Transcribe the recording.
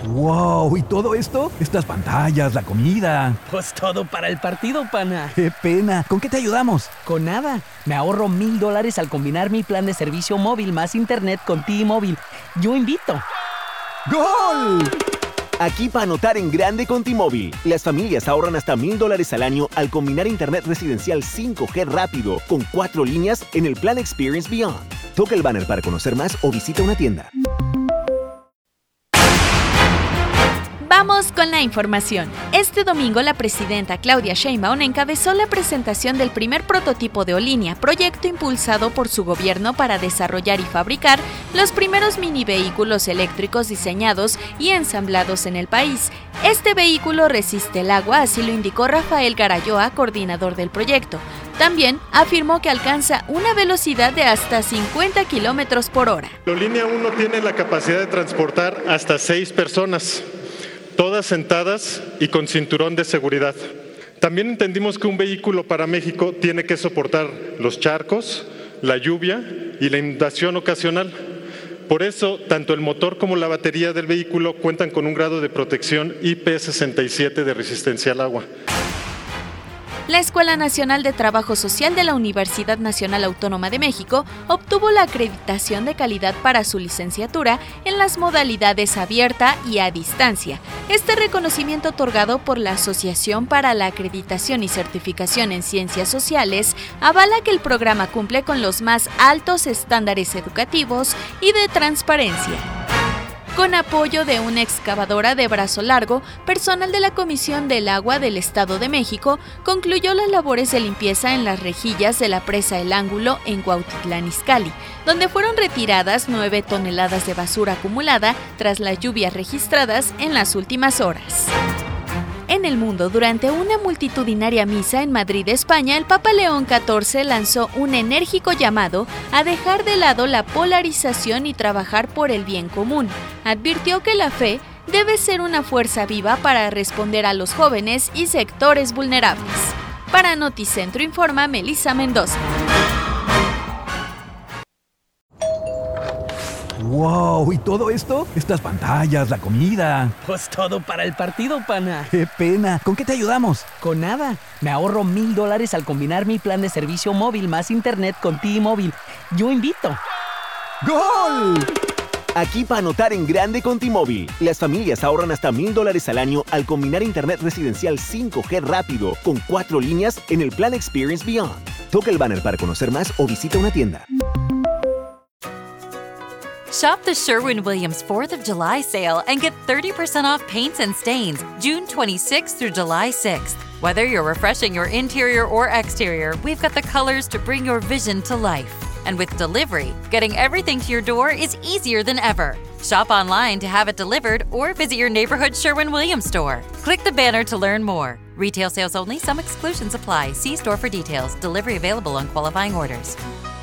¡Wow! ¿Y todo esto? Estas pantallas, la comida. Pues todo para el partido, pana. ¡Qué pena! ¿Con qué te ayudamos? Con nada. Me ahorro $1,000 al combinar mi plan de servicio móvil más internet con T-Mobile. Yo invito. ¡Gol! Aquí para anotar en grande con T-Mobile. Las familias ahorran hasta $1,000 al año al combinar internet residencial 5G rápido con 4 líneas en el plan Experience Beyond. Toca el banner para conocer más o visita una tienda. Vamos con la información. Este domingo la presidenta Claudia Sheinbaum encabezó la presentación del primer prototipo de Olinia, proyecto impulsado por su gobierno para desarrollar y fabricar los primeros mini vehículos eléctricos diseñados y ensamblados en el país. Este vehículo resiste el agua, así lo indicó Rafael Garayoa, coordinador del proyecto. También afirmó que alcanza una velocidad de hasta 50 kilómetros por hora. La Olinia 1 tiene la capacidad de transportar hasta 6 personas. Todas sentadas y con cinturón de seguridad. También entendimos que un vehículo para México tiene que soportar los charcos, la lluvia y la inundación ocasional. Por eso, tanto el motor como la batería del vehículo cuentan con un grado de protección IP67 de resistencia al agua. La Escuela Nacional de Trabajo Social de la Universidad Nacional Autónoma de México obtuvo la acreditación de calidad para su licenciatura en las modalidades abierta y a distancia. Este reconocimiento otorgado por la Asociación para la Acreditación y Certificación en Ciencias Sociales avala que el programa cumple con los más altos estándares educativos y de transparencia. Con apoyo de una excavadora de brazo largo, personal de la Comisión del Agua del Estado de México concluyó las labores de limpieza en las rejillas de la presa El Ángulo en Cuautitlán Izcalli, donde fueron retiradas 9 toneladas de basura acumulada tras las lluvias registradas en las últimas horas. En el mundo, durante una multitudinaria misa en Madrid, España, el Papa León XIV lanzó un enérgico llamado a dejar de lado la polarización y trabajar por el bien común. Advirtió que la fe debe ser una fuerza viva para responder a los jóvenes y sectores vulnerables. Para Noticentro informa Melissa Mendoza. ¡Wow! ¿Y todo esto? Estas pantallas, la comida. Pues todo para el partido, pana. ¡Qué pena! ¿Con qué te ayudamos? Con nada. Me ahorro $1,000 al combinar mi plan de servicio móvil más internet con T-Mobile. Yo invito. ¡Gol! Aquí para anotar en grande con T-Mobile. Las familias ahorran hasta $1,000 al año al combinar internet residencial 5G rápido con 4 líneas en el plan Experience Beyond. Toca el banner para conocer más o visita una tienda. Shop the Sherwin-Williams 4th of July sale and get 30% off paints and stains June 26th through July 6th. Whether you're refreshing your interior or exterior, we've got the colors to bring your vision to life. And with delivery, getting everything to your door is easier than ever. Shop online to have it delivered or visit your neighborhood Sherwin-Williams store. Click the banner to learn more. Retail sales only. Some exclusions apply. See store for details. Delivery available on qualifying orders.